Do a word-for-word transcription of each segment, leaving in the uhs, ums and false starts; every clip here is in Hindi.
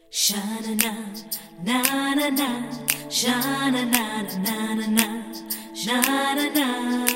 Sha-na-na, na-na-na, sha-na-na, na-na-na, sha-na-na.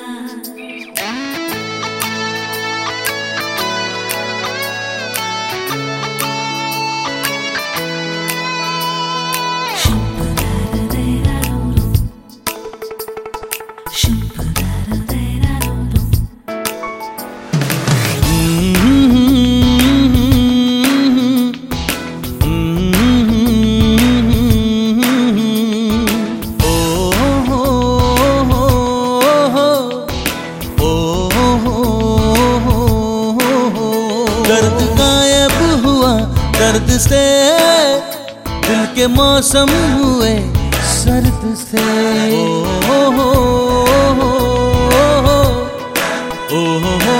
दर्द गायब हुआ, दर्द से दिल के मौसम हुए सर्द से। ओ हो हो हो ओ हो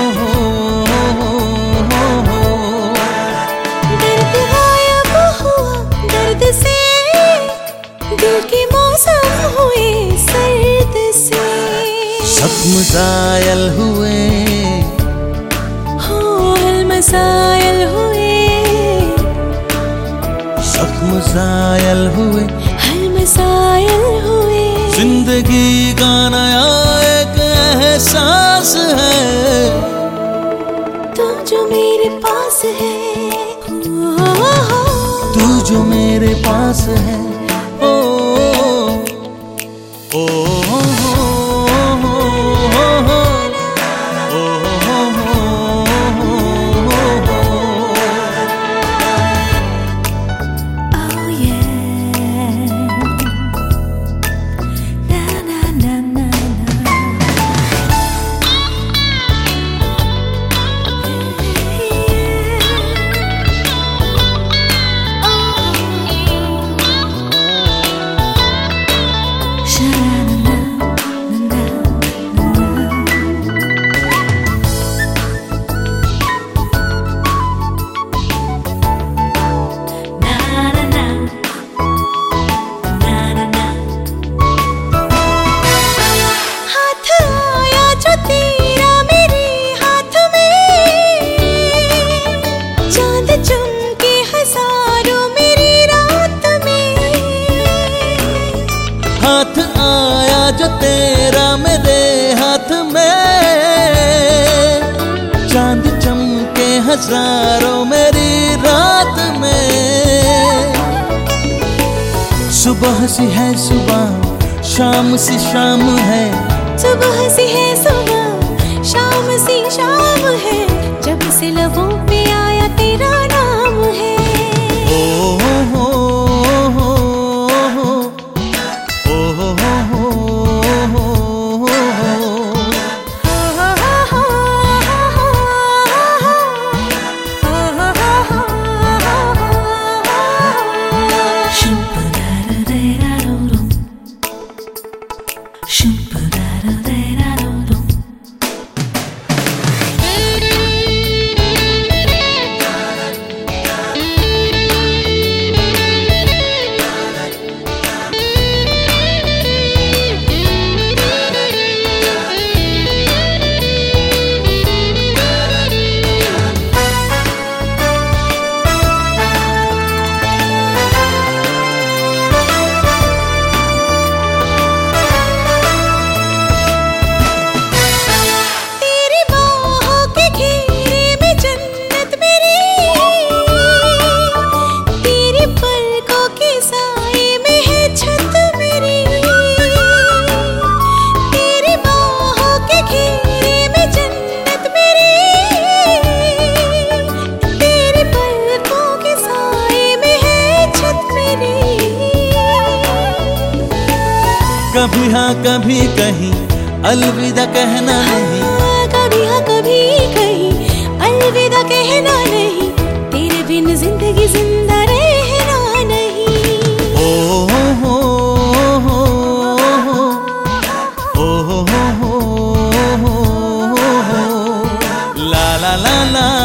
हो। दर्द गायब हुआ, दर्द से दिल के मौसम हुए सर्द से। जख्म ज़ायल हुए, मसायल हुए, जख्म ज़ायल हुए, हल मसायल हुए। जिंदगी का नया एक एहसास है तू जो मेरे पास है, तू जो मेरे पास है। ओ ओ हाथ आया जो तेरा मेरे हाथ में, चांद चमके हजारों मेरी रात में। सुबह सी है सुबह, शाम सी शाम है, सुबह सी है सुबह, शाम सी शाम है। जब से लबों पे आया तेरा नाम है। ओ हो कभी हाँ कभी कहीं अलविदा कहना नहीं, कभी हाँ कभी कहीं अलविदा कहना नहीं। तेरे बिन जिंदगी जिंदा रहना नहीं। ओ हो हो हो ओ हो हो हो ला ला ला ला।